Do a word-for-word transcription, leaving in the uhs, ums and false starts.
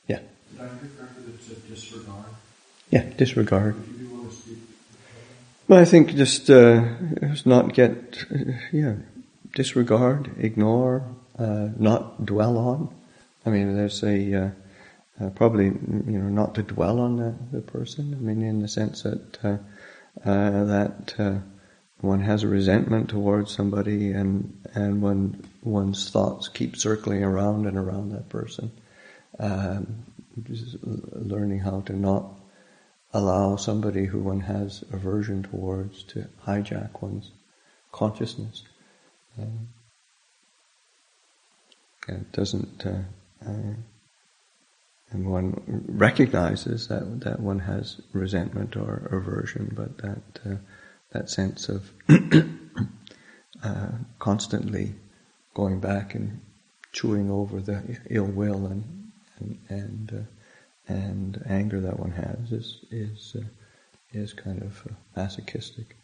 Yeah. Did I hear correctly that it's a disregard? Yeah, disregard. Would you be willing to speak? Well, I think just uh, just not get, uh, yeah, disregard, ignore, uh, not dwell on. I mean, there's a uh, uh, probably you know not to dwell on the, the person. I mean, in the sense that uh, uh, that uh, one has a resentment towards somebody, and and when one's thoughts keep circling around and around that person. Um, just learning how to not allow somebody who one has aversion towards to hijack one's consciousness. Um, and it doesn't, uh, uh, and one recognizes that that one has resentment or aversion, but that uh, that sense of uh, constantly going back and chewing over the ill will and and and, uh, and anger that one has is is uh, is kind of uh, masochistic.